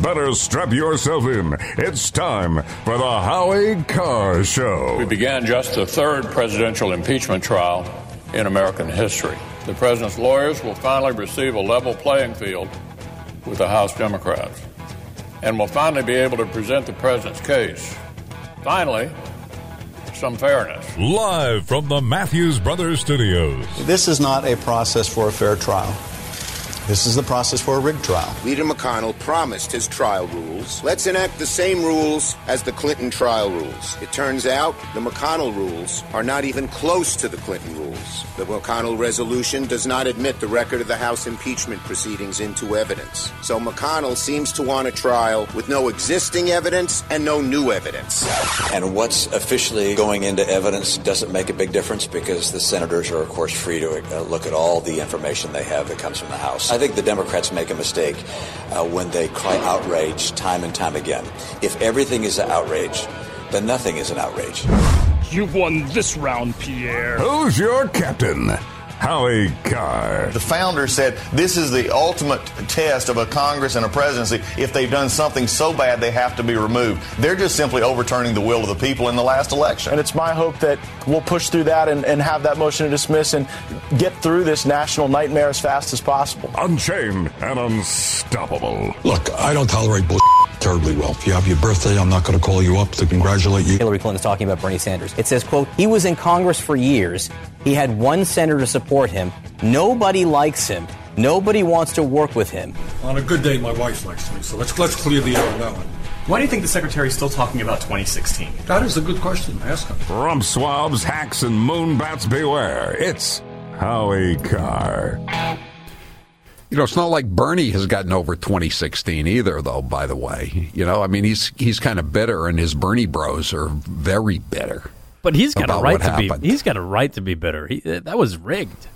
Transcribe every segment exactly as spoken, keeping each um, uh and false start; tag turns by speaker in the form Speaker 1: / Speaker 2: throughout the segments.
Speaker 1: better strap yourself in. It's time for the Howie Carr Show.
Speaker 2: We began just the third presidential impeachment trial in American history. The president's lawyers will finally receive a level playing field with the House Democrats and will finally be able to present the president's case. Finally, some fairness.
Speaker 1: Live from the Matthews Brothers Studios.
Speaker 3: This is not a process for a fair trial. This is the process for a rigged trial.
Speaker 4: Leader McConnell promised his trial rules. Let's enact the same rules as the Clinton trial rules. It turns out the McConnell rules are not even close to the Clinton rules. The McConnell resolution does not admit the record of the House impeachment proceedings into evidence. So McConnell seems to want a trial with no existing evidence and no new evidence.
Speaker 5: And what's officially going into evidence doesn't make a big difference because the senators are, of course, free to uh, look at all the information they have that comes from the House. I think the Democrats make a mistake uh, when they cry outrage time and time again. If everything is an outrage, then nothing is an outrage.
Speaker 6: You've won this round, Pierre.
Speaker 1: Who's your captain? Howie Carr.
Speaker 3: The founder said this is the ultimate test of a Congress and a presidency. If they've done something so bad, they have to be removed. They're just simply overturning the will of the people in the last election.
Speaker 6: And it's my hope that we'll push through that and, and have that motion to dismiss and get through this national nightmare as fast as possible.
Speaker 1: Unchained and unstoppable.
Speaker 7: Look, I don't tolerate bullshit terribly well. If you have your birthday, I'm not going to call you up to congratulate you.
Speaker 8: Hillary Clinton is talking about Bernie Sanders. It says, quote, he was in Congress for years. He had one senator to support him. Nobody likes him. Nobody wants to work with him.
Speaker 7: On a good day, my wife likes me, so let's let's clear the air on that one.
Speaker 9: Why do you think the secretary is still talking about twenty sixteen?
Speaker 7: That is a good question. Ask him.
Speaker 1: Rump swabs, hacks, and moonbats beware. It's Howie Carr.
Speaker 10: You know, it's not like Bernie has gotten over twenty sixteen either, though, by the way. You know, I mean, he's he's kind of bitter, and his Bernie bros are very bitter.
Speaker 11: But he's got a right to
Speaker 10: happened.
Speaker 11: be. He's got a right to be bitter. He, that was rigged.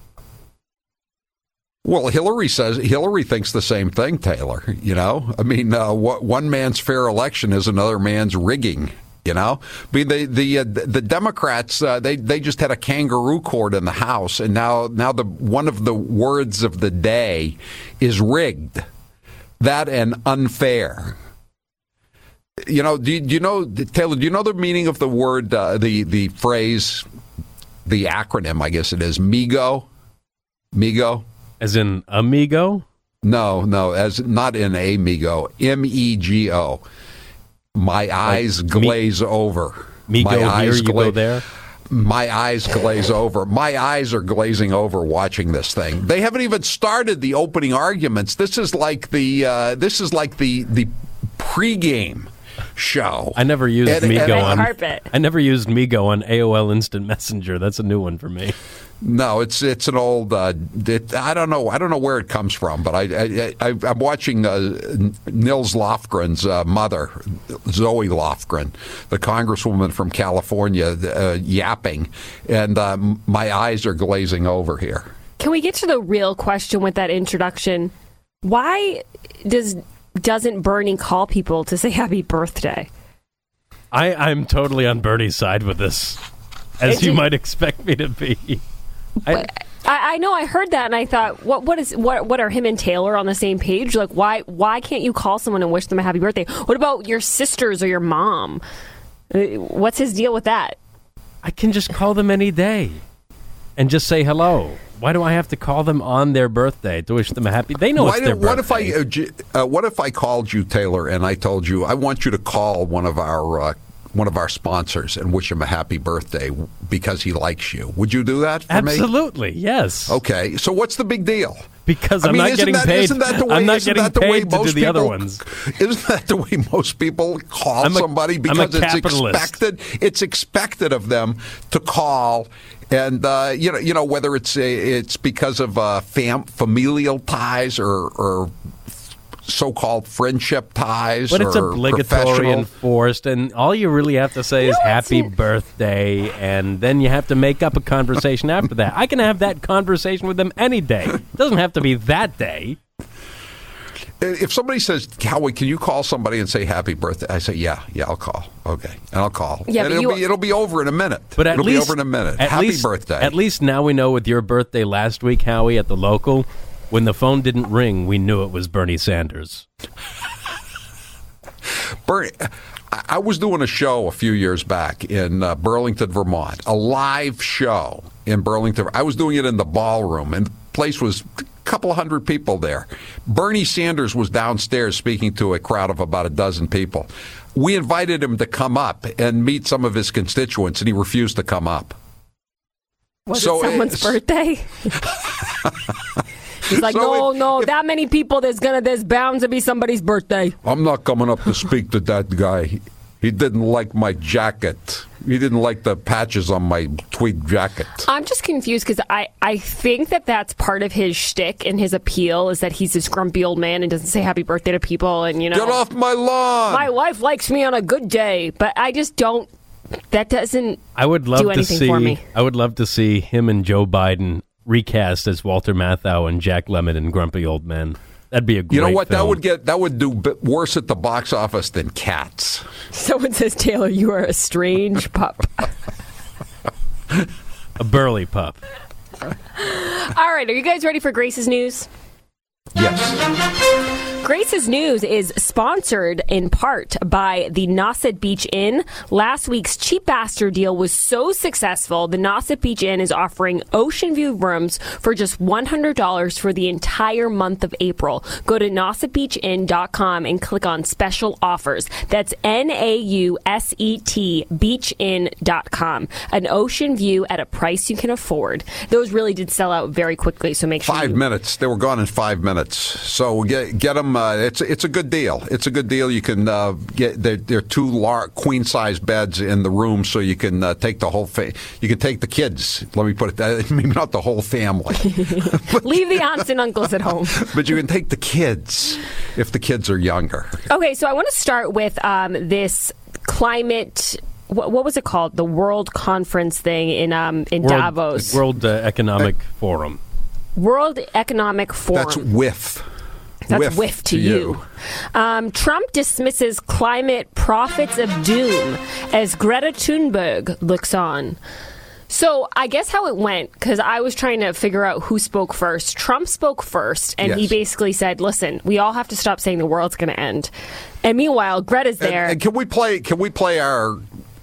Speaker 10: Well, Hillary says Hillary thinks the same thing, Taylor. You know, I mean, uh, what, one man's fair election is another man's rigging. You know, I mean, the the uh, the Democrats uh, they they just had a kangaroo court in the House, and now now the one of the words of the day is rigged. That and unfair. You know, do you, do you know, Taylor, do you know the meaning of the word, uh, the, the phrase, the acronym, I guess it is, MIGO? MIGO?
Speaker 11: As in amigo?
Speaker 10: No, no, as not in amigo. M E G O. My eyes like, glaze me, over.
Speaker 11: Me
Speaker 10: My
Speaker 11: go
Speaker 10: eyes
Speaker 11: here, you
Speaker 10: gla-
Speaker 11: go there?
Speaker 10: My eyes glaze over. My eyes are glazing over watching this thing. They haven't even started the opening arguments. This is like the, uh, this is like the, the pregame show.
Speaker 11: I never used
Speaker 10: and,
Speaker 11: Migo
Speaker 10: and,
Speaker 11: on
Speaker 12: carpet.
Speaker 11: I never used Migo on A O L Instant Messenger. That's a new one for me.
Speaker 10: No, it's it's an old. Uh, it, I don't know. I don't know where it comes from, but I, I, I I'm watching uh, Nils Lofgren's uh, mother, Zoe Lofgren, the congresswoman from California, uh, yapping, and uh, my eyes are glazing over here.
Speaker 12: Can we get to the real question with that introduction? Why does doesn't Bernie call people to say happy birthday?
Speaker 11: I, I'm totally on Bernie's side with this, as
Speaker 12: It
Speaker 11: you
Speaker 12: just-
Speaker 11: might expect me to be. I,
Speaker 12: I, I know I heard that and I thought, what what is what what are him and Taylor on the same page? Like, why why can't you call someone and wish them a happy birthday? What about your sisters or your mom? Uh, What's his deal with that?
Speaker 11: I can just call them any day and just say hello. Why do I have to call them on their birthday to wish them a happy? They know
Speaker 10: Why
Speaker 11: it's their
Speaker 10: did, what
Speaker 11: birthday.
Speaker 10: if I uh, j- uh, what if I called you, Taylor, and I told you I want you to call one of our uh, one of our sponsors and wish him a happy birthday because he likes you? Would you do that for
Speaker 11: Absolutely,
Speaker 10: me?
Speaker 11: Absolutely, yes.
Speaker 10: Okay, so what's the big deal?
Speaker 11: Because
Speaker 10: I
Speaker 11: I'm
Speaker 10: mean,
Speaker 11: not
Speaker 10: isn't
Speaker 11: getting
Speaker 10: that,
Speaker 11: paid.
Speaker 10: Isn't that the way,
Speaker 11: I'm not
Speaker 10: isn't
Speaker 11: getting
Speaker 10: that the way
Speaker 11: paid to
Speaker 10: most
Speaker 11: do the
Speaker 10: people,
Speaker 11: other ones.
Speaker 10: Isn't that the way most people call
Speaker 11: I'm a-
Speaker 10: somebody?
Speaker 11: I'm a
Speaker 10: Because it's
Speaker 11: capitalist.
Speaker 10: expected. It's expected of them to call, and uh, you know, you know whether it's a, it's because of uh, fam- familial ties or, or so-called friendship ties,
Speaker 11: But it's
Speaker 10: or
Speaker 11: obligatory
Speaker 10: professional.
Speaker 11: and forced, and all you really have to say is
Speaker 12: No,
Speaker 11: happy
Speaker 12: it's-
Speaker 11: birthday, and then you have to make up a conversation after that. I can have that conversation with them any day. It doesn't have to be that day.
Speaker 10: If somebody says, Howie, can you call somebody and say happy birthday? I say, yeah, yeah, I'll call. Okay, and I'll call.
Speaker 12: Yeah,
Speaker 10: and
Speaker 12: but
Speaker 10: it'll
Speaker 12: you-
Speaker 10: be it'll be over in a minute.
Speaker 11: But at
Speaker 10: it'll
Speaker 11: least,
Speaker 10: be over in a minute.
Speaker 11: At
Speaker 10: Happy
Speaker 11: least,
Speaker 10: birthday.
Speaker 11: At least now we know with your birthday last week, Howie, at the local, when the phone didn't ring, we knew it was Bernie Sanders.
Speaker 10: Bernie, I was doing a show a few years back in uh, Burlington, Vermont, a live show in Burlington. I was doing it in the ballroom, and the place was a couple of hundred people there. Bernie Sanders was downstairs speaking to a crowd of about a dozen people. We invited him to come up and meet some of his constituents, and he refused to come up.
Speaker 12: Was
Speaker 10: so
Speaker 12: it someone's birthday? He's like, so no, it, no, if, that many people, there's gonna, there's bound to be somebody's birthday.
Speaker 10: I'm not coming up to speak to that guy. He, he didn't like my jacket. He didn't like the patches on my tweed jacket.
Speaker 12: I'm just confused because I, I think that that's part of his shtick and his appeal is that he's this grumpy old man and doesn't say happy birthday to people. And, you know,
Speaker 10: get off my lawn.
Speaker 12: My wife likes me on a good day, but I just don't. That doesn't
Speaker 11: I would love
Speaker 12: do
Speaker 11: to
Speaker 12: anything
Speaker 11: see,
Speaker 12: for me.
Speaker 11: I would love to see him and Joe Biden recast as Walter Matthau and Jack Lemmon and Grumpy Old Men. That'd be a great
Speaker 10: You know what?
Speaker 11: film.
Speaker 10: That would get that would do bit worse at the box office than Cats.
Speaker 12: Someone says, Taylor, you are a strange pup.
Speaker 11: A burly pup.
Speaker 12: All right, are you guys ready for Grace's News?
Speaker 10: Yes.
Speaker 12: Grace's News is sponsored in part by the Nauset Beach Inn. Last week's Cheap Bastard deal was so successful, the Nauset Beach Inn is offering ocean view rooms for just one hundred dollars for the entire month of April. Go to nauset beach inn dot com and click on special offers. That's N A U S E T beach inn dot com. An ocean view at a price you can afford. Those really did sell out very quickly, so make sure
Speaker 10: Five
Speaker 12: you...
Speaker 10: minutes. They were gone in five minutes. So get get them. Uh, it's it's a good deal. It's a good deal. You can uh, get there. There are two large queen size beds in the room, so you can uh, take the whole. Fa- you can take the kids. Let me put it that. Maybe not the whole family.
Speaker 12: Leave the aunts and uncles at home.
Speaker 10: But you can take the kids if the kids are younger.
Speaker 12: Okay, so I want to start with um, this climate. What, what was it called? The World Conference thing in um, in
Speaker 11: World,
Speaker 12: Davos.
Speaker 11: World uh, Economic uh, Forum.
Speaker 12: World Economic Forum.
Speaker 10: That's whiff.
Speaker 12: That's
Speaker 10: whiff,
Speaker 12: whiff to,
Speaker 10: to
Speaker 12: you.
Speaker 10: you.
Speaker 12: Um, Trump dismisses climate prophets of doom as Greta Thunberg looks on. So I guess how it went, because I was trying to figure out who spoke first. Trump spoke first, and
Speaker 10: yes.
Speaker 12: he basically said, listen, we all have to stop saying the world's going to end. And meanwhile, Greta's there.
Speaker 10: And, and can we play? Can we play our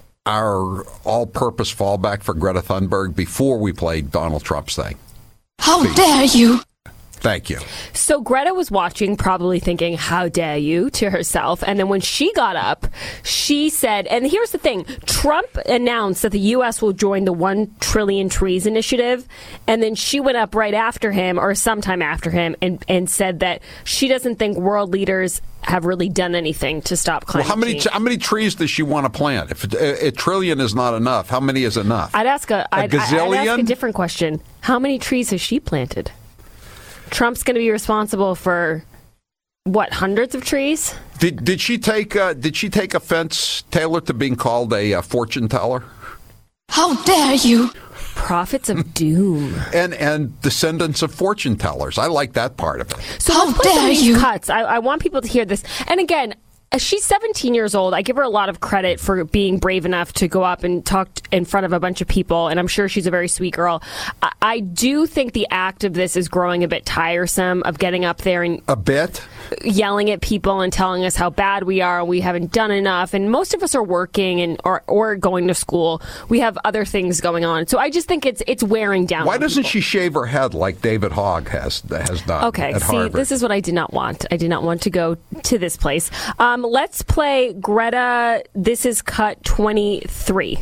Speaker 10: our all-purpose fallback for Greta Thunberg before we play Donald Trump's thing?
Speaker 13: How Please. dare you?
Speaker 10: Thank you.
Speaker 12: So Greta was watching, probably thinking, how dare you, to herself. And then when she got up, she said, and here's the thing, Trump announced that the U S will join the one trillion trees initiative. And then she went up right after him, or sometime after him, and, and said that she doesn't think world leaders have really done anything to stop climate
Speaker 10: well, how many
Speaker 12: change.
Speaker 10: T- how many trees does she want to plant? If a, a trillion is not enough, how many is enough?
Speaker 12: I'd ask a,
Speaker 10: a
Speaker 12: I'd,
Speaker 10: gazillion?
Speaker 12: I'd ask a different question. How many trees has she planted? Trump's going to be responsible for what, hundreds of trees?
Speaker 10: Did did she take uh, did she take offense, Taylor, to being called a uh, fortune teller?
Speaker 13: How dare you?
Speaker 12: Prophets of doom.
Speaker 10: And and descendants of fortune tellers. I like that part of it.
Speaker 12: So
Speaker 13: How
Speaker 12: let's play some
Speaker 13: dare
Speaker 12: of these
Speaker 13: you?
Speaker 12: cuts. I, I want people to hear this. And again, uh, she's seventeen years old. I give her a lot of credit for being brave enough to go up and talk t- in front of a bunch of people, and I'm sure she's a very sweet girl. I, I do think the act of this is growing a bit tiresome, of getting up there and
Speaker 10: a bit
Speaker 12: yelling at people and telling us how bad we are and we haven't done enough. And most of us are working and or, or going to school. We have other things going on. So I just think it's it's wearing down.
Speaker 10: Why
Speaker 12: on
Speaker 10: doesn't
Speaker 12: people.
Speaker 10: she shave her head like David Hogg has has done?
Speaker 12: Okay,
Speaker 10: at
Speaker 12: see,
Speaker 10: Harvard?
Speaker 12: This is what I did not want. I did not want to go to this place. Um, let's play Greta. This is cut twenty-three.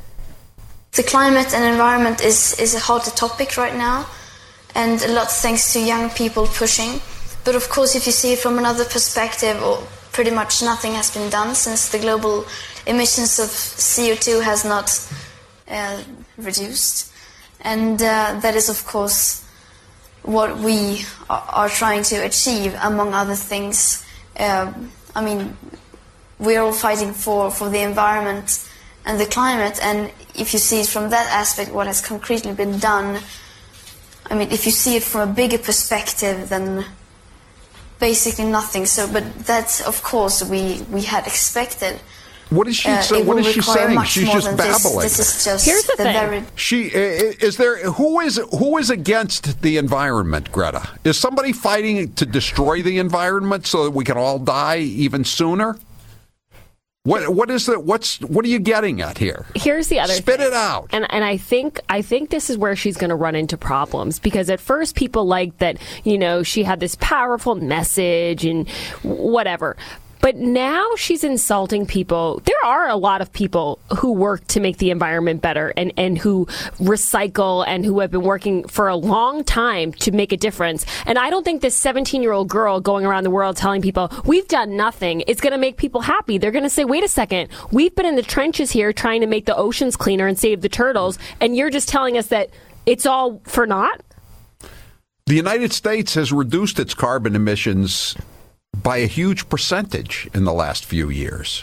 Speaker 14: The climate and environment is, is a hot topic right now, and a lot thanks to young people pushing. But of course, if you see it from another perspective, or pretty much nothing has been done since the global emissions of C O two has not uh, reduced. And uh, that is, of course, what we are trying to achieve, among other things. Uh, I mean, we're all fighting for, for the environment and the climate, and if you see it from that aspect, what has concretely been done, I mean, if you see it from a bigger perspective, then basically nothing. So, but that, of course, we, we had expected.
Speaker 10: What is she?
Speaker 14: Uh,
Speaker 10: say, what is she saying? She's just babbling.
Speaker 14: This, this is just
Speaker 12: Here's the,
Speaker 14: the
Speaker 12: thing.
Speaker 14: very.
Speaker 10: She is there. Who is who is against the environment, Greta? Is somebody fighting to destroy the environment so that we can all die even sooner? What what is the what's what are you getting at here?
Speaker 12: Here's the other
Speaker 10: Spit
Speaker 12: thing.
Speaker 10: it out.
Speaker 12: And and I think I think this is where she's going to run into problems, because at first people liked that, you know, she had this powerful message and whatever. But now she's insulting people. There are a lot of people who work to make the environment better and, and who recycle and who have been working for a long time to make a difference. And I don't think this seventeen-year-old girl going around the world telling people, we've done nothing, is going to make people happy. They're going to say, wait a second, we've been in the trenches here trying to make the oceans cleaner and save the turtles, and you're just telling us that it's all for naught?
Speaker 10: The United States has reduced its carbon emissions by a huge percentage in the last few years.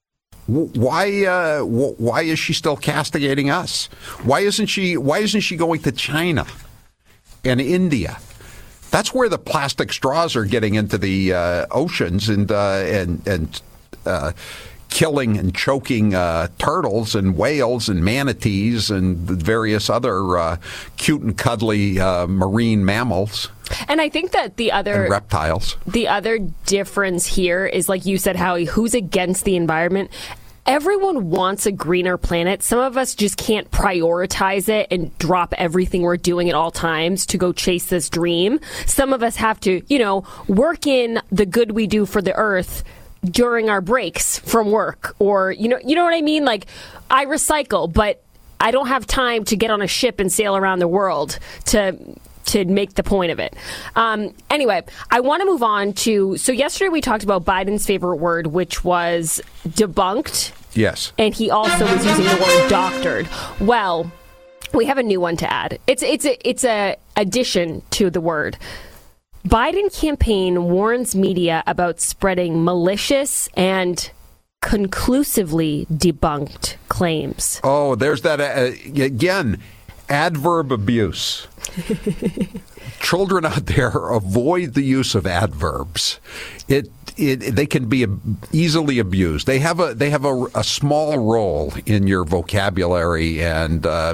Speaker 10: Why? Uh, why is she still castigating us? Why isn't she? Why isn't she going to China and India? That's where the plastic straws are getting into the uh, oceans and uh, and and uh, killing and choking uh, turtles and whales and manatees and the various other uh, cute and cuddly uh, marine mammals.
Speaker 12: And I think that the other
Speaker 10: and reptiles.
Speaker 12: The other difference here is, like you said, Howie, who's against the environment? Everyone wants a greener planet. Some of us just can't prioritize it and drop everything we're doing at all times to go chase this dream. Some of us have to, you know, work in the good we do for the earth during our breaks from work, or, you know, you know what I mean? Like, I recycle, but I don't have time to get on a ship and sail around the world to to make the point of it. Um, anyway, I want to move on to, so yesterday we talked about Biden's favorite word, which was debunked.
Speaker 10: Yes.
Speaker 12: And he also was using the word doctored. Well, we have a new one to add. It's it's a, it's a addition to the word. Biden campaign warns media about spreading malicious and conclusively debunked claims.
Speaker 10: Oh, there's that uh, again. Adverb abuse. Children out there, avoid the use of adverbs. It, it they can be easily abused. They have a they have a, a small role in your vocabulary and uh,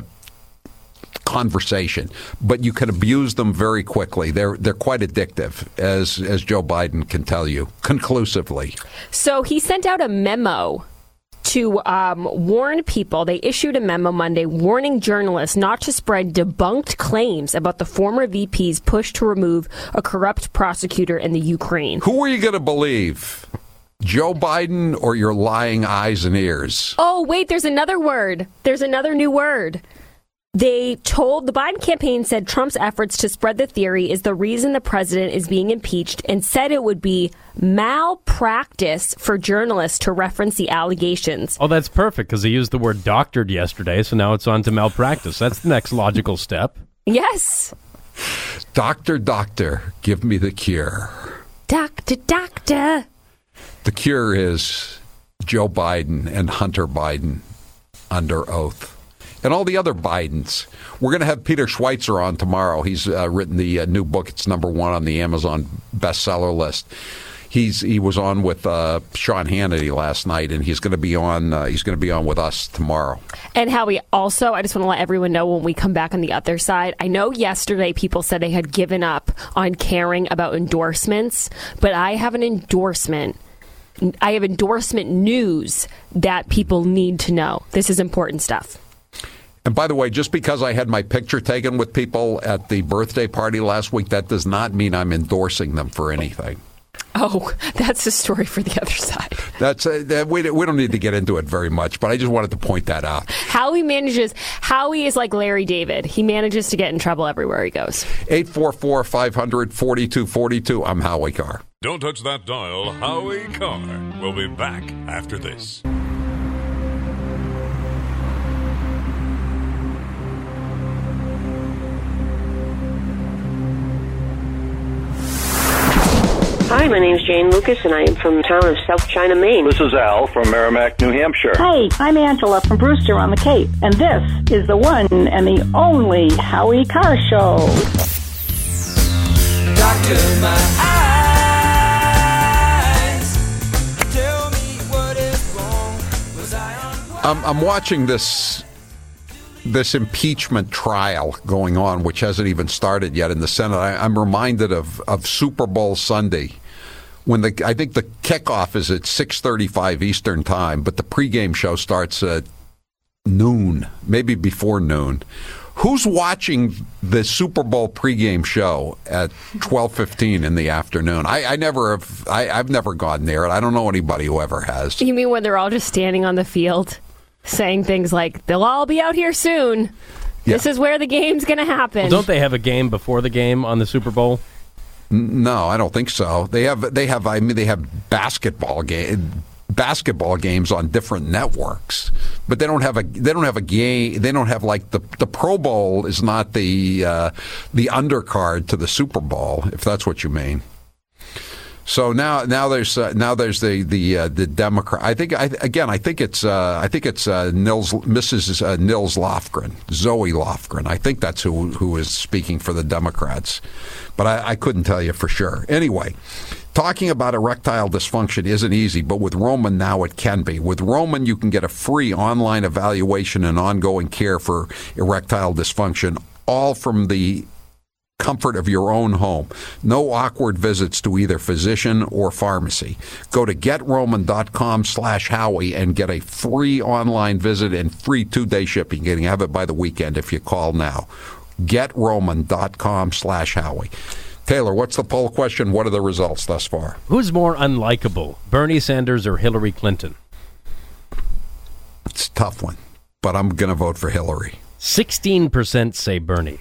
Speaker 10: conversation, but you can abuse them very quickly. They're they're quite addictive, as as Joe Biden can tell you conclusively.
Speaker 12: So he sent out a memo to um, warn people. They issued a memo Monday warning journalists not to spread debunked claims about the former V P's push to remove a corrupt prosecutor in the Ukraine.
Speaker 10: Who are you going to believe? Joe Biden or your lying eyes and ears?
Speaker 12: Oh, wait, there's another word. There's another new word. They told, the Biden campaign said Trump's efforts to spread the theory is the reason the president is being impeached, and said it would be malpractice for journalists to reference the allegations.
Speaker 11: Oh, that's perfect, because he used the word doctored yesterday, so now it's on to malpractice. That's the next logical step.
Speaker 12: Yes.
Speaker 10: Doctor, doctor, give me the cure.
Speaker 12: Doctor, doctor.
Speaker 10: The cure is Joe Biden and Hunter Biden under oath. And all the other Bidens. We're going to have Peter Schweitzer on tomorrow. He's uh, written the uh, new book. It's number one on the Amazon bestseller list. He's he was on with uh, Sean Hannity last night, and he's going to be on. Uh, he's going to be on with us tomorrow.
Speaker 12: And Howie, also, I just want to let everyone know when we come back on the other side. I know yesterday people said they had given up on caring about endorsements, but I have an endorsement. I have endorsement news that people need to know. This is important stuff.
Speaker 10: And by the way, just because I had my picture taken with people at the birthday party last week, that does not mean I'm endorsing them for anything.
Speaker 12: Oh, that's a story for the other side.
Speaker 10: That's uh, that we, we don't need to get into it very much, but I just wanted to point that out.
Speaker 12: Howie manages, Howie is like Larry David. He manages to get in trouble everywhere he goes.
Speaker 10: eight four four, five hundred, forty-two forty-two. I'm Howie Carr.
Speaker 1: Don't touch that dial. Howie Carr. We'll be back after this.
Speaker 15: Hi, my name's Jane Lucas, and I am from the town of South China, Maine.
Speaker 16: This is Al from Merrimack, New Hampshire.
Speaker 17: Hey, I'm Angela from Brewster on the Cape, and this is the one and the only Howie Carr Show. Doctor, my
Speaker 10: eyes, tell me what is wrong. Was I on... I'm, I'm watching this... this impeachment trial going on, which hasn't even started yet in the Senate. I, I'm reminded of, of Super Bowl Sunday when the I think the kickoff is at six thirty-five Eastern time, but the pregame show starts at noon, maybe before noon. Who's watching the Super Bowl pregame show at twelve fifteen in the afternoon? I, I never have. I, I've never gone near it. I don't know anybody who ever has.
Speaker 12: You mean when they're all just standing on the field, saying things like, "They'll all be out here soon. Yeah. This is where the game's going to happen."
Speaker 11: Well, don't they have a game before the game on the Super Bowl?
Speaker 10: No, I don't think so. They have. They have. I mean, they have basketball game. basketball games on different networks, but they don't have a they don't have a game. They don't have like the the Pro Bowl is not the uh, the undercard to the Super Bowl, if that's what you mean. So now now there's uh, now there's the the uh, the Democrat. I think I, again I think it's uh, I think it's uh, Nils Missus Uh, Nils Lofgren, Zoe Lofgren. I think that's who who is speaking for the Democrats, but I, I couldn't tell you for sure. Anyway. Talking about erectile dysfunction isn't easy, but with Roman now it can be. With Roman, you can get a free online evaluation and ongoing care for erectile dysfunction, all from the comfort of your own home. No awkward visits to either physician or pharmacy. Go to getroman.com slash Howie and get a free online visit and free two-day shipping. You can have it by the weekend if you call now. getroman.com slash Howie. Taylor, what's the poll question? What are the results thus far?
Speaker 11: Who's more unlikable, Bernie Sanders or Hillary Clinton?
Speaker 10: It's a tough one, but I'm going to vote for Hillary.
Speaker 11: sixteen percent say Bernie.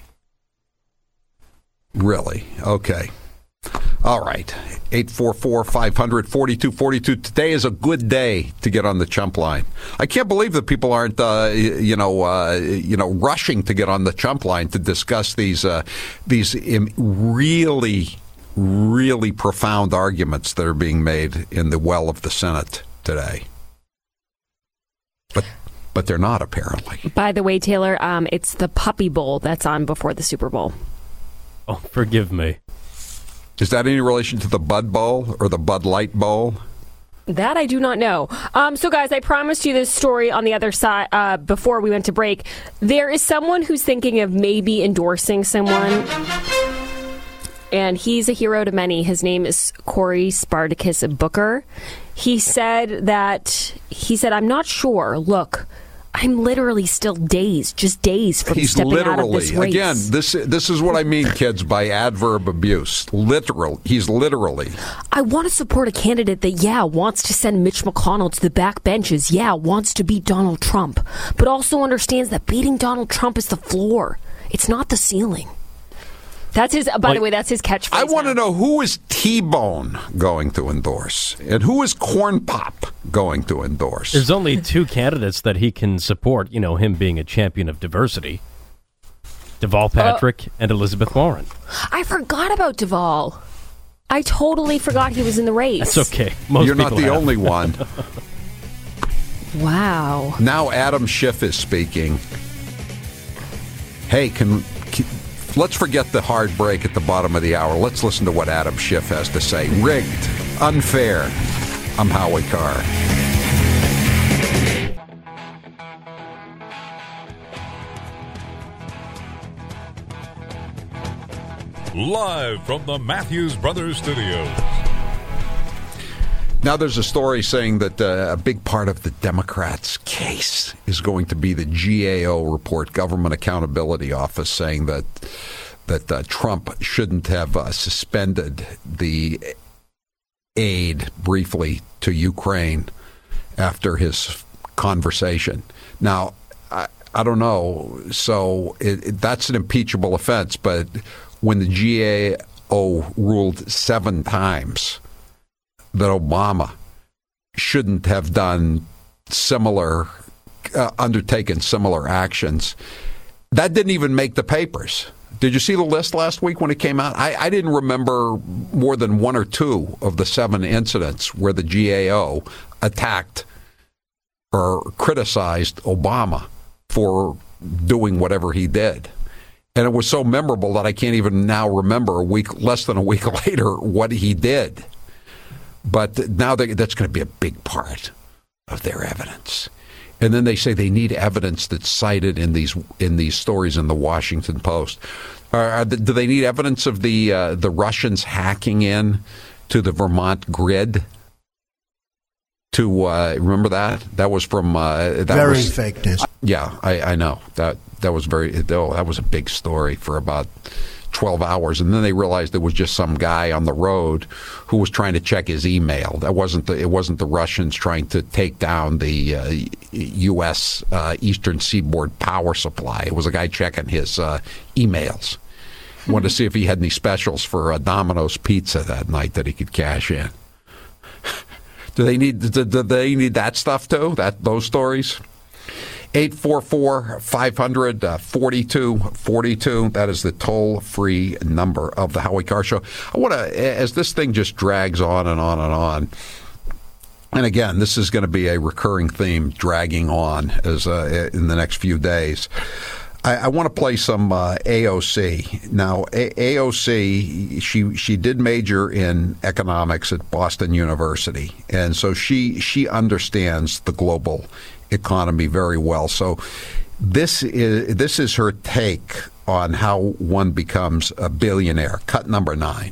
Speaker 10: Really? Okay. All right. eight four four, five hundred, forty-two forty-two. Today is a good day to get on the chump line. I can't believe that people aren't, uh, you know, uh, you know, rushing to get on the chump line to discuss these uh, these really, really profound arguments that are being made in the well of the Senate today. But but they're not, apparently.
Speaker 12: By the way, Taylor, um, it's the Puppy Bowl that's on before the Super Bowl.
Speaker 11: Oh, forgive me.
Speaker 10: Is that any relation to the Bud Bowl or the Bud Light Bowl?
Speaker 12: That I do not know. Um, so, guys, I promised you this story on the other side uh, before we went to break. There is someone who's thinking of maybe endorsing someone, and he's a hero to many. His name is Corey Spartacus Booker. He said that, he said, I'm not sure. Look, I'm literally still dazed, just dazed from
Speaker 10: He's
Speaker 12: stepping out of this race.
Speaker 10: Again, this this is what I mean, kids, by adverb abuse. Literal. He's literally.
Speaker 12: I want to support a candidate that, yeah, wants to send Mitch McConnell to the back benches, yeah, wants to beat Donald Trump, but also understands that beating Donald Trump is the floor. It's not the ceiling. That's his, by like, the way, that's his catchphrase.
Speaker 10: I want
Speaker 12: now.
Speaker 10: to know, who is T-Bone going to endorse? And who is Corn Pop going to endorse?
Speaker 11: There's only two candidates that he can support, you know, him being a champion of diversity. Deval Patrick uh, and Elizabeth Warren.
Speaker 12: I forgot about Deval. I totally forgot he was in the race.
Speaker 11: That's okay. Most
Speaker 10: You're not the
Speaker 11: have.
Speaker 10: only one.
Speaker 12: Wow.
Speaker 10: Now Adam Schiff is speaking. Hey, can... can Let's forget the hard break at the bottom of the hour. Let's listen to what Adam Schiff has to say. Rigged, unfair. I'm Howie Carr.
Speaker 1: Live from the Matthews Brothers Studios.
Speaker 10: Now there's a story saying that uh, a big part of the Democrats' case is going to be the G A O report, Government Accountability Office, saying that that uh, Trump shouldn't have uh, suspended the aid briefly to Ukraine after his conversation. Now, I, I don't know. So it, it, that's an impeachable offense. But when the G A O ruled seven times that Obama shouldn't have done similar, uh, undertaken similar actions, that didn't even make the papers. Did you see the list last week when it came out? I, I didn't remember more than one or two of the seven incidents where the G A O attacked or criticized Obama for doing whatever he did. And it was so memorable that I can't even now remember a week, less than a week later, what he did. But now they, that's going to be a big part of their evidence. And then they say they need evidence that's cited in these in these stories in the Washington Post. Are, are the, do they need evidence of the uh, the Russians hacking in to the Vermont grid. To uh, remember that that was from uh, that
Speaker 18: very
Speaker 10: was,
Speaker 18: fake news.
Speaker 10: Yeah, I, I know that that was very oh, that was a big story for about twelve hours, and then they realized there was just some guy on the road who was trying to check his email. That wasn't the it wasn't the Russians trying to take down the uh, U S Uh, Eastern Seaboard power supply. It was a guy checking his uh, emails. Wanted to see if he had any specials for uh, Domino's Pizza that night that he could cash in. Do they need do, do they need that stuff too? That those stories? eight four four, five hundred, forty-two forty-two. That is the toll-free number of the Howie Carr Show. I want to, as this thing just drags on and on and on, and again, this is going to be a recurring theme dragging on as uh, in the next few days. I, I want to play some uh, A O C. Now, a- AOC, she she did major in economics at Boston University, and so she she understands the global economy very well. So this is this is her take on how one becomes a billionaire. Cut number nine.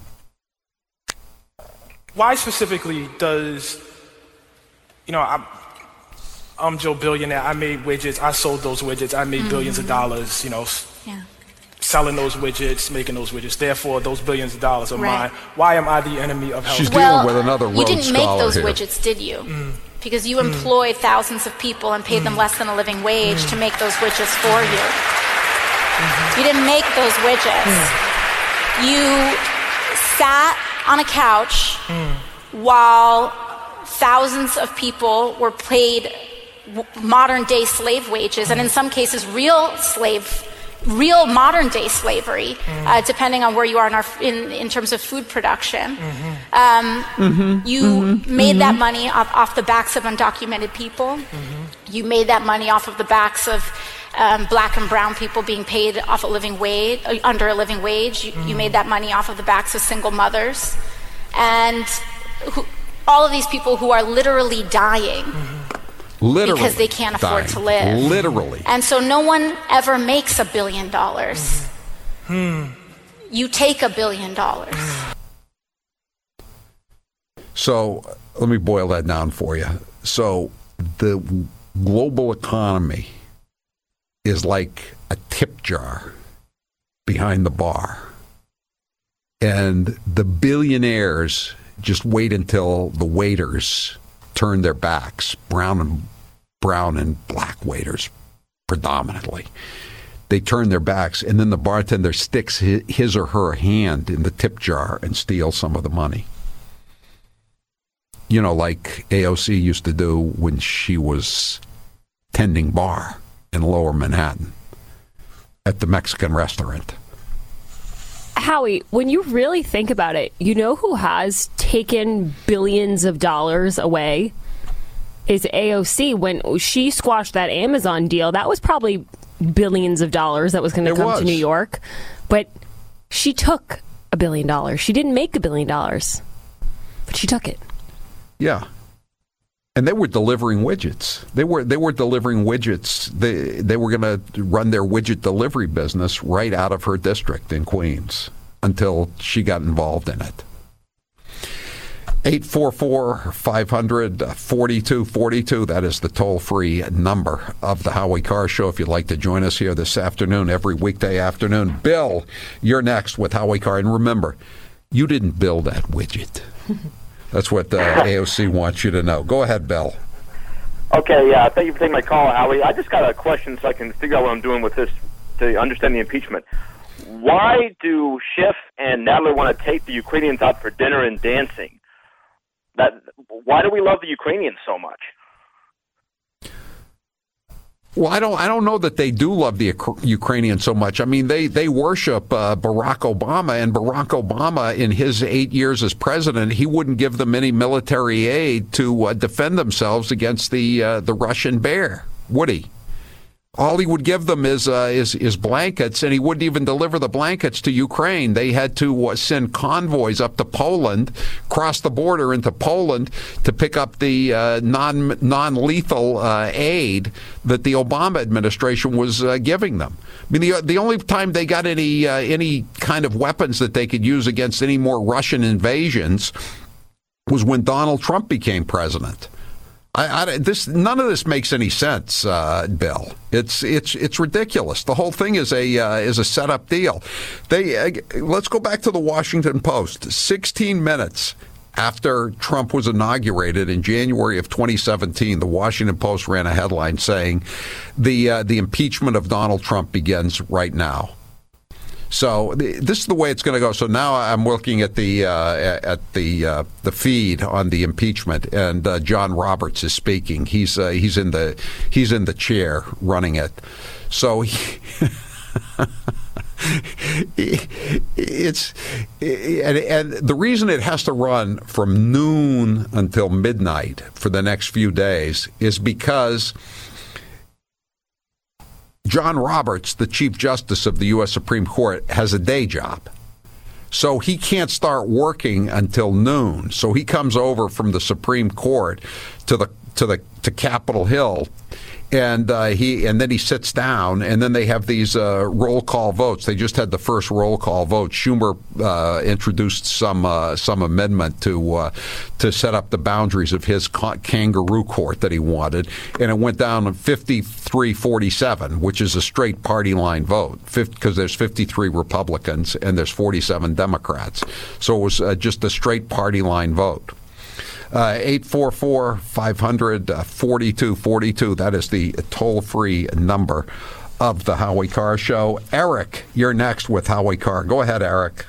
Speaker 19: Why specifically does, you know, I'm, I'm Joe Billionaire. I made widgets. I sold those widgets. I made mm-hmm. billions of dollars, you know, yeah. selling those widgets, making those widgets. Therefore, those billions of dollars are
Speaker 20: right.
Speaker 19: mine. Why am I the enemy of health?
Speaker 10: She's
Speaker 20: well,
Speaker 10: dealing with another Rhodes
Speaker 20: you didn't make those
Speaker 10: here.
Speaker 20: widgets, did you?
Speaker 19: Mm.
Speaker 20: Because you employed mm. thousands of people and paid mm. them less than a living wage mm. to make those widgets for you. Mm-hmm. You didn't make those widgets. Mm. You sat on a couch mm. while thousands of people were paid modern-day slave wages, and in some cases, real slave, real modern-day slavery, mm-hmm. uh, depending on where you are in, our, in, in terms of food production. Mm-hmm. Um, mm-hmm. You mm-hmm. made mm-hmm. that money off, off the backs of undocumented people. Mm-hmm. You made that money off of the backs of um, black and brown people being paid off a living wage, uh, under a living wage. You, mm-hmm. you made that money off of the backs of single mothers, and who, all of these people who are literally dying. Mm-hmm.
Speaker 10: Literally
Speaker 20: because they can't afford
Speaker 10: dying.
Speaker 20: to live.
Speaker 10: Literally.
Speaker 20: And so no one ever makes a billion dollars.
Speaker 19: Hmm.
Speaker 20: You take a billion dollars.
Speaker 10: So let me boil that down for you. So the global economy is like a tip jar behind the bar. And the billionaires just wait until the waiters turn their backs, brown and brown and black waiters predominantly. They turn their backs, and then the bartender sticks his or her hand in the tip jar and steals some of the money. You know, like A O C used to do when she was tending bar in Lower Manhattan at the Mexican restaurant.
Speaker 12: Howie, when you really think about it, you know who has taken billions of dollars away is A O C. When she squashed that Amazon deal, that was probably billions of dollars that was going to come
Speaker 10: was.
Speaker 12: to New York. But she took a billion dollars. She didn't make a billion dollars, but she took it.
Speaker 10: Yeah. And they were delivering widgets. They were they were delivering widgets. They they were going to run their widget delivery business right out of her district in Queens until she got involved in it. eight four four, five hundred, forty-two forty-two. That is the toll-free number of the Howie Carr Show if you'd like to join us here this afternoon, every weekday afternoon. Bill, you're next with Howie Carr. And remember, you didn't build that widget. That's what uh, A O C wants you to know. Go ahead, Bill.
Speaker 16: Okay, yeah, thank you for taking my call, Howie. I just got a question so I can figure out what I'm doing with this to understand the impeachment. Why do Schiff and Nadler want to take the Ukrainians out for dinner and dancing? That why do we love the Ukrainians so much?
Speaker 10: Well, I don't. I don't know that they do love the Ukrainians so much. I mean, they they worship uh, Barack Obama, and Barack Obama, in his eight years as president, he wouldn't give them any military aid to uh, defend themselves against the uh, the Russian bear, would he? All he would give them is, uh, is is blankets, and he wouldn't even deliver the blankets to Ukraine. They had to uh, send convoys up to Poland, cross the border into Poland to pick up the uh, non non-lethal uh, aid that the Obama administration was uh, giving them. I mean, the the only time they got any uh, any kind of weapons that they could use against any more Russian invasions was when Donald Trump became president. I, I, this none of this makes any sense, uh, Bill. It's it's it's ridiculous. The whole thing is a uh, is a set up deal. They uh, let's go back to the Washington Post. Sixteen minutes after Trump was inaugurated in January of twenty seventeen, the Washington Post ran a headline saying the uh, the impeachment of Donald Trump begins right now. So the, this is the way it's going to go. So now I'm looking at the uh, at the uh, the feed on the impeachment, and uh, John Roberts is speaking. He's uh, he's in the he's in the chair running it. So he, it's and, and the reason it has to run from noon until midnight for the next few days is because John Roberts, the Chief Justice of the U S Supreme Court, has a day job. So he can't start working until noon. So he comes over from the Supreme Court to the to the to Capitol Hill, and uh, he and then he sits down, and then they have these uh, roll call votes. They just had the first roll call vote. Schumer uh, introduced some uh, some amendment to uh, to set up the boundaries of his ca- kangaroo court that he wanted, and it went down to fifty-three forty-seven, which is a straight party line vote, because there's fifty-three Republicans and there's forty-seven Democrats. So it was uh, just a straight party line vote. Uh, eight four four, five hundred, forty-two forty-two. That is the toll-free number of the Howie Carr Show. Eric, you're next with Howie Carr. Go ahead, Eric.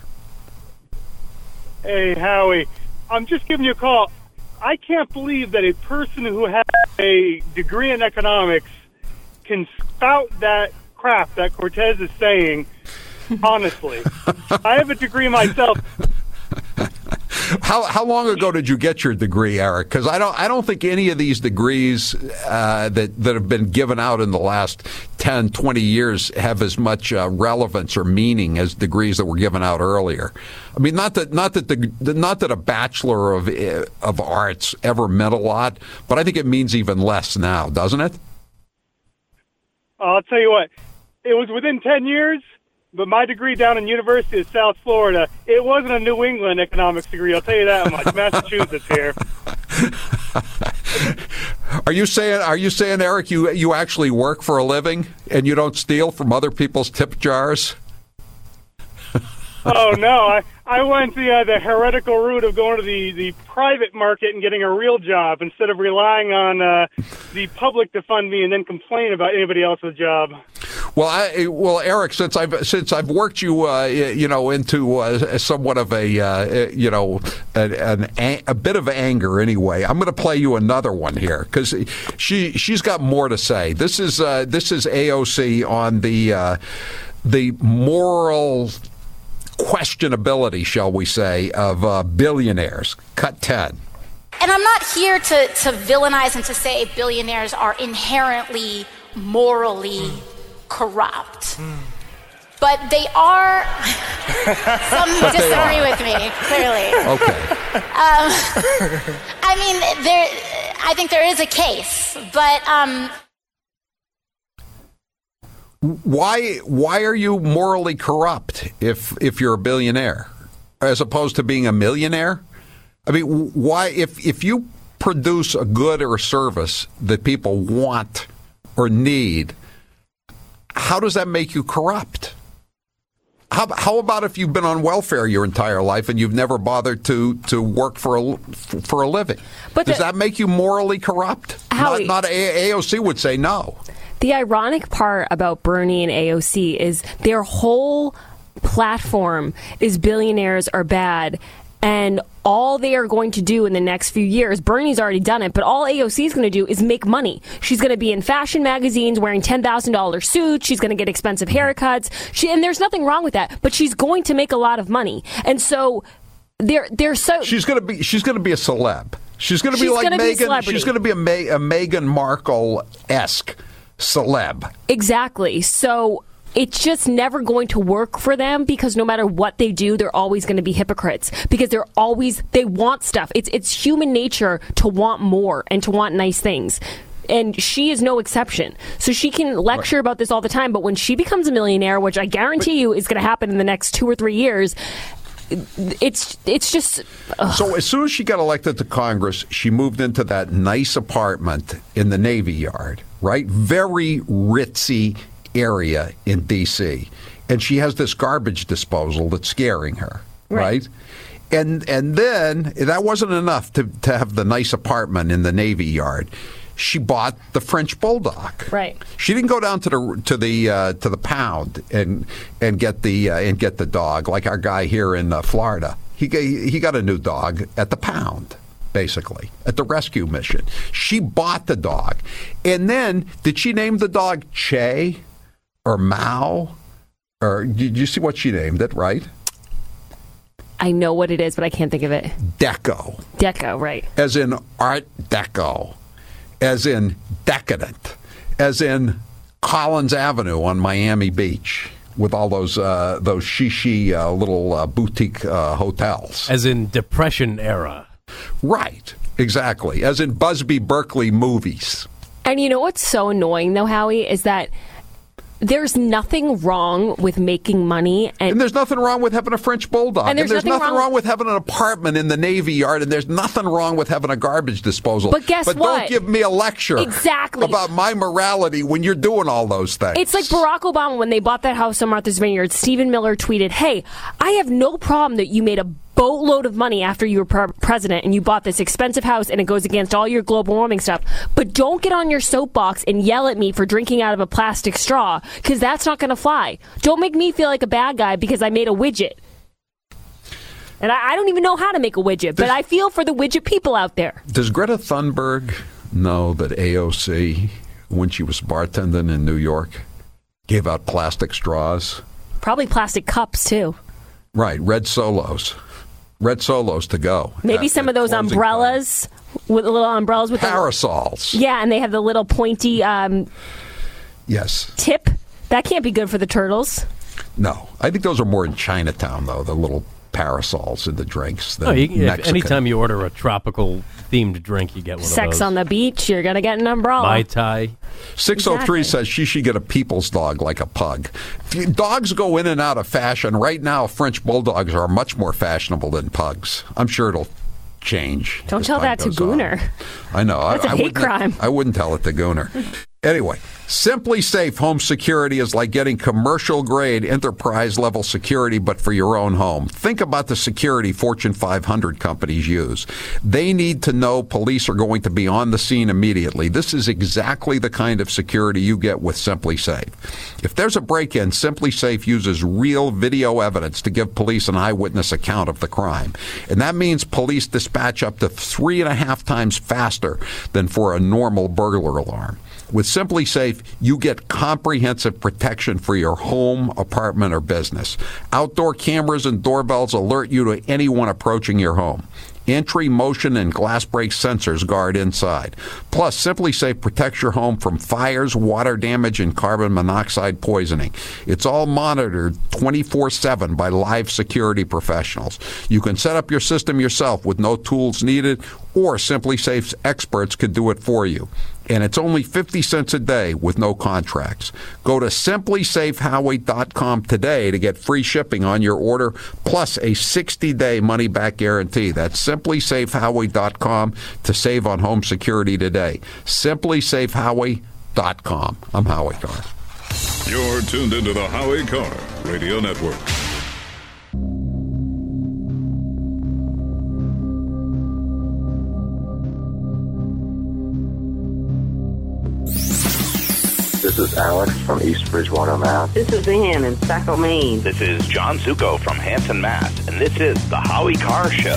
Speaker 18: Hey, Howie. I'm just giving you a call. I can't believe that a person who has a degree in economics can spout that crap that Cortez is saying, honestly. I have a degree myself.
Speaker 10: How how long ago did you get your degree, Eric? Because I don't I don't think any of these degrees uh, that that have been given out in the last ten, twenty years have as much uh, relevance or meaning as degrees that were given out earlier. I mean, not that not that the not that a bachelor of of arts ever meant a lot, but I think it means even less now, doesn't it?
Speaker 18: I'll tell you what, it was within ten years. But my degree down in University of South Florida, it wasn't a New England economics degree. I'll tell you that much. Massachusetts here.
Speaker 10: Are you saying? Are you saying, Eric, you you actually work for a living and you don't steal from other people's tip jars?
Speaker 18: Oh no, I I went the uh, the heretical route of going to the, the private market and getting a real job instead of relying on uh, the public to fund me and then complain about anybody else's job.
Speaker 10: Well, I, well, Eric, since I've since I've worked you, uh, you know, into uh, somewhat of a, uh, you know, an, an a bit of anger anyway, I'm going to play you another one here because she she's got more to say. This is uh, this is A O C on the uh, the moral questionability, shall we say, of uh, billionaires. Cut ten.
Speaker 20: And I'm not here to to villainize and to say billionaires are inherently morally corrupt. Mm. But they are, some
Speaker 10: but
Speaker 20: disagree
Speaker 10: they
Speaker 20: with me, clearly.
Speaker 10: Okay.
Speaker 20: Um, I mean, there. I think there is a case, but... Um,
Speaker 10: why why are you morally corrupt if if you're a billionaire as opposed to being a millionaire? I mean, why if if you produce a good or a service that people want or need, how does that make you corrupt? How, how about if you've been on welfare your entire life and you've never bothered to, to work for a, for a living? But does the, that make you morally corrupt?
Speaker 12: Howie,
Speaker 10: not, not A O C would say no.
Speaker 12: The ironic part about Bernie and A O C is their whole platform is billionaires are bad. And all they are going to do in the next few years, Bernie's already done it, but all A O C is going to do is make money. She's going to be in fashion magazines wearing ten thousand dollars suits. She's going to get expensive haircuts. She, and there's nothing wrong with that, but she's going to make a lot of money. And so they're, they're so...
Speaker 10: She's going to be, she's going to be a celeb. She's going to be like Meghan. She's going to be a, May, a Meghan Markle-esque celeb.
Speaker 12: Exactly. So... it's just never going to work for them because no matter what they do, they're always going to be hypocrites because they're always, they want stuff. It's it's human nature to want more and to want nice things. And she is no exception. So she can lecture about this all the time, but when she becomes a millionaire, which I guarantee you is going to happen in the next two or three years, it's it's just. Ugh.
Speaker 10: So as soon as she got elected to Congress, she moved into that nice apartment in the Navy Yard, right? Very ritzy area in D C And she has this garbage disposal that's scaring her, right? right? And and then that wasn't enough to, to have the nice apartment in the Navy Yard. She bought the French Bulldog.
Speaker 12: Right.
Speaker 10: She didn't go down to the to the uh, to the pound and and get the uh, and get the dog like our guy here in uh, Florida. He he got a new dog at the pound, basically at the rescue mission. She bought the dog, and then did she name the dog Che or Mao? Or did you see what she named it? Right.
Speaker 12: I know what it is, but I can't think of it.
Speaker 10: Deco.
Speaker 12: Deco, right.
Speaker 10: As in Art Deco. As in decadent. As in Collins Avenue on Miami Beach with all those uh, those shishi uh, little uh, boutique uh, hotels.
Speaker 11: As in Depression era.
Speaker 10: Right. Exactly. As in Busby Berkeley movies.
Speaker 12: And you know what's so annoying, though, Howie, is that there's nothing wrong with making money. And,
Speaker 10: and there's nothing wrong with having a French Bulldog.
Speaker 12: And there's,
Speaker 10: and there's
Speaker 12: nothing,
Speaker 10: nothing
Speaker 12: wrong,
Speaker 10: wrong with having an apartment in the Navy Yard. And there's nothing wrong with having a garbage disposal.
Speaker 12: But guess
Speaker 10: but
Speaker 12: what?
Speaker 10: Don't give me a lecture
Speaker 12: exactly.
Speaker 10: about my morality when you're doing all those things.
Speaker 12: It's like Barack Obama when they bought that house on Martha's Vineyard. Stephen Miller tweeted, hey, I have no problem that you made a boatload of money after you were pre- president and you bought this expensive house and it goes against all your global warming stuff. But don't get on your soapbox and yell at me for drinking out of a plastic straw, because that's not going to fly. Don't make me feel like a bad guy because I made a widget. And I, I don't even know how to make a widget, but does, I feel for the widget people out there.
Speaker 10: Does Greta Thunberg know that A O C, when she was bartending in New York, gave out plastic straws?
Speaker 12: Probably plastic cups, too.
Speaker 10: Right, red Solos. Red Solos to go.
Speaker 12: Maybe
Speaker 10: at,
Speaker 12: some of those umbrellas, time. with little umbrellas with
Speaker 10: parasols.
Speaker 12: The, yeah, and they have the little pointy um,
Speaker 10: yes
Speaker 12: tip. That can't be good for the turtles.
Speaker 10: No, I think those are more in Chinatown, though. The little parasols in the drinks.
Speaker 11: Oh, you, if, anytime you order a tropical themed drink, you get one
Speaker 12: Sex
Speaker 11: of those.
Speaker 12: Sex on the beach, you're gonna get an umbrella.
Speaker 11: Mai Tai.
Speaker 10: six oh three exactly. says she should get a people's dog like a pug. Dogs go in and out of fashion. Right now, French Bulldogs are much more fashionable than pugs. I'm sure it'll change.
Speaker 12: Don't tell that to Gooner.
Speaker 10: On. I know.
Speaker 12: That's
Speaker 10: I,
Speaker 12: a
Speaker 10: I
Speaker 12: hate crime.
Speaker 10: I wouldn't tell it to Gooner. Anyway, Simply Safe home security is like getting commercial-grade, enterprise-level security, but for your own home. Think about the security Fortune five hundred companies use. They need to know police are going to be on the scene immediately. This is exactly the kind of security you get with Simply Safe. If there's a break-in, Simply Safe uses real video evidence to give police an eyewitness account of the crime. And that means police dispatch up to three and a half times faster than for a normal burglar alarm. With Simply Safe, you get comprehensive protection for your home, apartment, or business. Outdoor cameras and doorbells alert you to anyone approaching your home. Entry, motion, and glass break sensors guard inside. Plus, Simply Safe protects your home from fires, water damage, and carbon monoxide poisoning. It's all monitored twenty-four seven by live security professionals. You can set up your system yourself with no tools needed, or Simply Safe's experts can do it for you. And it's only fifty cents a day with no contracts. Go to simply safe howie dot com today to get free shipping on your order, plus a sixty-day money-back guarantee. That's simply safe howie dot com to save on home security today. simply safe howie dot com. I'm Howie Carr.
Speaker 1: You're tuned into the Howie Carr Radio Network.
Speaker 21: This is Alex from East Bridgewater, Mass.
Speaker 22: This is Ann in Saco, Maine.
Speaker 23: This is John Zuko from Hanson, Mass. And this is The Howie Carr Show.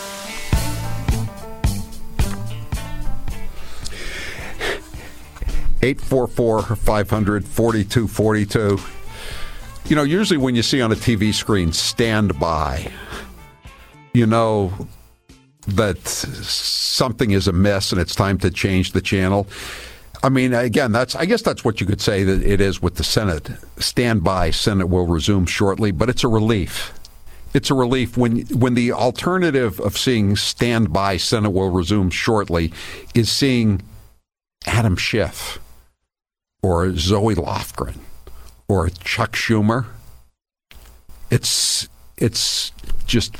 Speaker 10: eight four four, five hundred, forty-two forty-two. You know, usually when you see on a T V screen, stand by, you know that something is amiss and it's time to change the channel. I mean, again, that's I guess that's what you could say that it is with the Senate. Stand by, Senate will resume shortly, but it's a relief. It's a relief when when the alternative of seeing stand by, Senate will resume shortly is seeing Adam Schiff or Zoe Lofgren or Chuck Schumer. It's it's just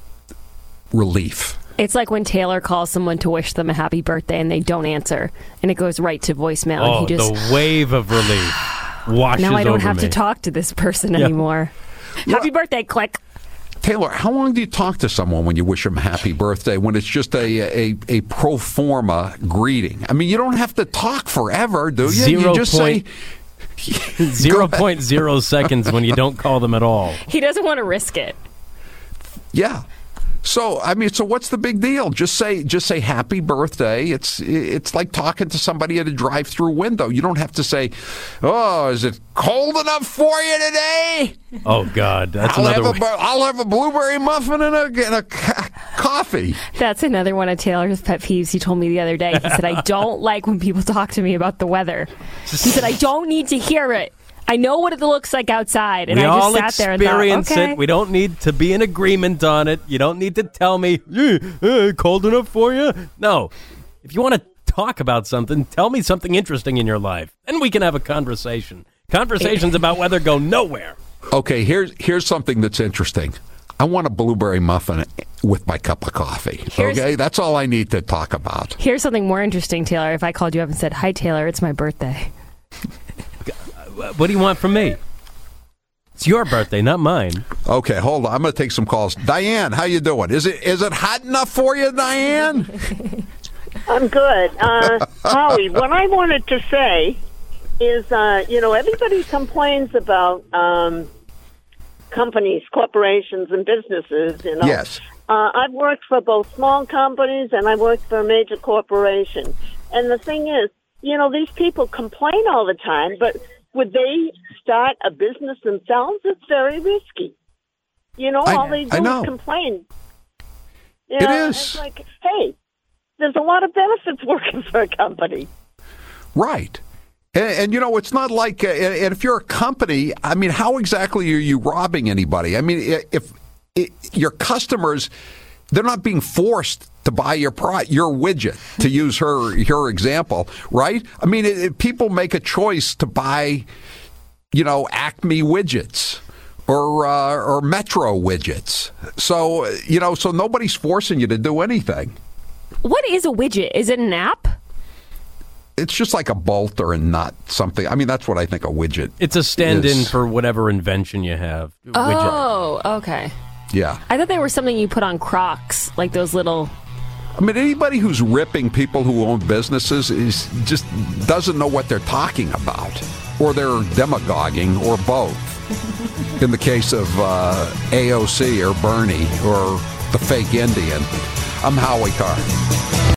Speaker 10: relief.
Speaker 12: It's like when Taylor calls someone to wish them a happy birthday and they don't answer, and it goes right to voicemail.
Speaker 11: Oh,
Speaker 12: and he just,
Speaker 11: the wave of relief washes
Speaker 12: now I don't
Speaker 11: over
Speaker 12: have
Speaker 11: me.
Speaker 12: to talk to this person
Speaker 10: Yeah.
Speaker 12: anymore. Happy birthday, click.
Speaker 10: Taylor, how long do you talk to someone when you wish them a happy birthday, when it's just a, a, a pro forma greeting? I mean, you don't have to talk forever, do you?
Speaker 11: Zero
Speaker 10: you just
Speaker 11: point,
Speaker 10: say...
Speaker 11: zero point zero seconds when you don't call them at all.
Speaker 12: He doesn't want to risk it.
Speaker 10: Yeah. So, I mean, so what's the big deal? Just say just say happy birthday. It's it's like talking to somebody at a drive-through window. You don't have to say, "Oh, is it cold enough for you today?"
Speaker 11: Oh, God. That's
Speaker 10: I'll
Speaker 11: another
Speaker 10: have, a, I'll have a blueberry muffin and a, and a ca- coffee.
Speaker 12: That's another one of Taylor's pet peeves. He told me the other day. He said, I don't like when people talk to me about the weather. He said, I don't need to hear it. I know what it looks like outside, and
Speaker 11: we
Speaker 12: I
Speaker 11: all
Speaker 12: just sat there and thought,
Speaker 11: experience
Speaker 12: okay.
Speaker 11: it. We don't need to be in agreement on it. You don't need to tell me, eh, eh, cold enough for you? No. If you want to talk about something, tell me something interesting in your life, and we can have a conversation. Conversations about weather go nowhere.
Speaker 10: Okay, here's here's something that's interesting. I want a blueberry muffin with my cup of coffee.
Speaker 12: Here's-
Speaker 10: okay, that's all I need to talk about.
Speaker 12: Here's something more interesting, Taylor. If I called you up and said, hi, Taylor, it's my birthday.
Speaker 11: What do you want from me? It's your birthday, not mine.
Speaker 10: Okay, hold on. I'm going to take some calls. Diane, how you doing? Is it is it hot enough for you, Diane?
Speaker 2: I'm good. Uh, Howie, what I wanted to say is, uh, you know, everybody complains about um, companies, corporations, and businesses, you know.
Speaker 10: Yes.
Speaker 2: Uh, I've worked for both small companies and I worked for a major corporation. And the thing is, you know, these people complain all the time, but would they start a business themselves? It's very risky. You know,
Speaker 10: I-
Speaker 2: all they
Speaker 10: I
Speaker 2: do
Speaker 10: know.
Speaker 2: is complain. You
Speaker 10: It
Speaker 2: know,
Speaker 10: is.
Speaker 2: It's like, hey, there's a lot of benefits working for a company.
Speaker 10: Right. And, and, you know, it's not like, uh, and if you're a company, I mean, how exactly are you robbing anybody? I mean, i- if, i your customers, they're not being forced to buy your pro- your widget, to use her her example, right? I mean, it, it, people make a choice to buy, you know, Acme widgets or uh, or Metro widgets. So, you know, so nobody's forcing you to do anything.
Speaker 12: What is a widget? Is it an app?
Speaker 10: It's just like a bolt or a nut, something. I mean, that's what I think a widget
Speaker 11: It's a stand-in
Speaker 10: is.
Speaker 11: for whatever invention you have. Widget.
Speaker 12: Oh, okay.
Speaker 10: Yeah.
Speaker 12: I thought they were something you put on Crocs, like those little...
Speaker 10: I mean, anybody who's ripping people who own businesses is just doesn't know what they're talking about, or they're demagoguing, or both. In the case of uh, A O C or Bernie or the fake Indian, I'm Howie Carr.